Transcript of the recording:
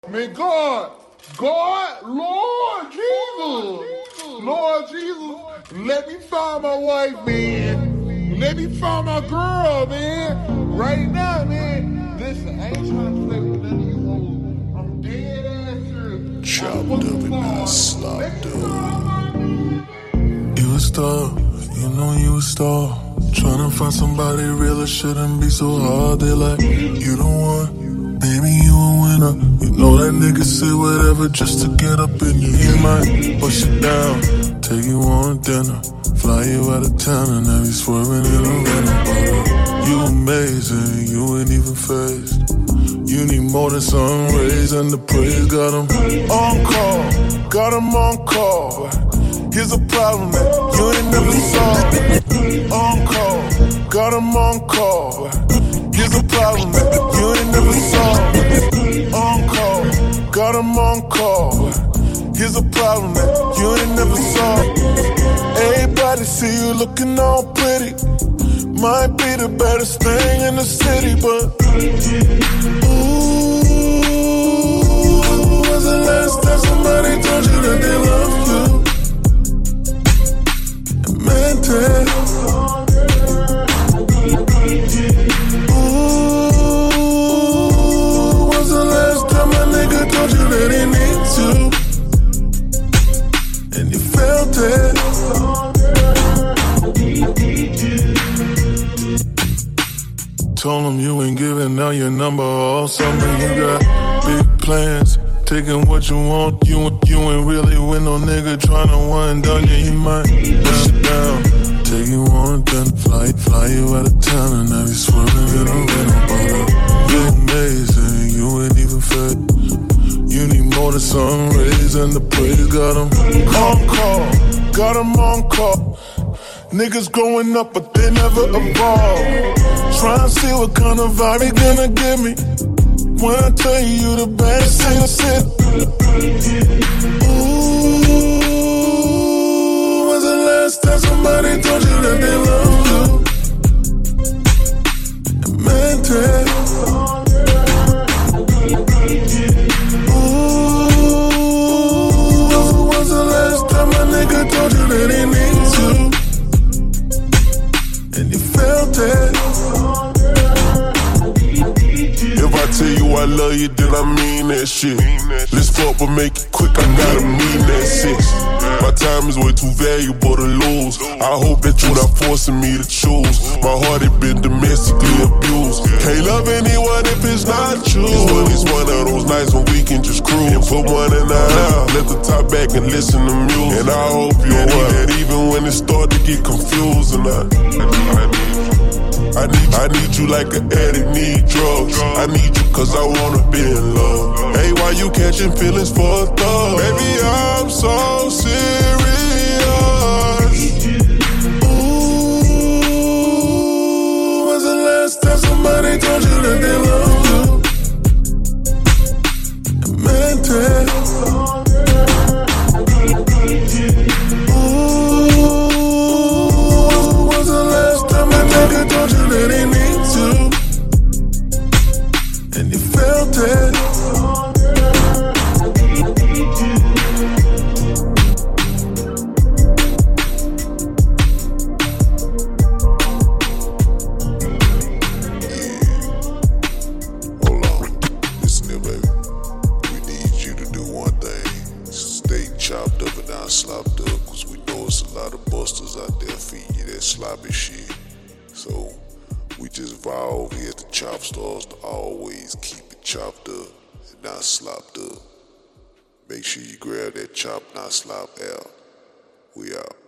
Man, Lord Jesus, let me find my wife, man. Let me find my girl, man. Right now, man. Listen, I ain't trying to play with none of you hoes. I'm dead ass serious. Chopped up and not slopped up. You a star, you know you a star. Tryna find somebody real, it shouldn't be so hard. They like, you the one, baby, you a winner. You know that nigga say whatever just to get up in you. He might push you down, take you on dinner, fly you out of town and have you swerving in a rental. You amazing, you ain't even phased. You need more than sun rays and the praise. Got him on call, got him on call. Here's a problem that you ain't never solved. On call, got him on call. Here's a problem that you ain't never solved. On call, got him on call. Here's a problem that you ain't never solved. Everybody see you looking all pretty. Might be the baddest thing in the city, but ooh, was the last time somebody told you that they love you? Mental. Ooh, was the last time a nigga told you that he needs you? And you felt it. Told him you ain't giving out your number all summer. You got big plans, taking what you want. You ain't really with no nigga tryna one done. Yeah, he might push it down, take you on dinner, fly you out of town and now you swerving in a rental bottle. You amazing, you ain't even fed. You need more than sun rays and the praise. Got him on call, got him on call. Niggas growing up but they never evolve. Try and see what kind of vibe he gonna give me when I tell you the best in the city. Ooh, was the last time somebody told you that they love you? And meant it. Ooh, was the last time a nigga told you that he needs you? And you felt it. If I tell you I love you, then I mean that shit. Let's fuck but make it quick, I gotta mean that shit. My time is way too valuable to lose. I hope that you're not forcing me to choose. My heart had been domestically abused. Can't love anyone if it's not you. It's one of those nights when we can just cruise and put one in the eye, let the top back and listen to music. And I hope you're that even when it start to get confused. And I need you like an addict need drugs. I need you cause I wanna be in love. Hey, why you catching feelings for a thug? Baby, I'm so serious. Ooh, was the last time somebody told you that they love you? And meant it. Nigga told you that he needs you, and you felt it. Hold on, listen here, baby. We need you to do one thing. Stay chopped up and not slopped up, cause we know it's a lot of busters out there feeding you that sloppy shit. So we just vow over here at the Chop Stars to always keep it chopped up and not slopped up. Make sure you grab that chop, not slop out. We out.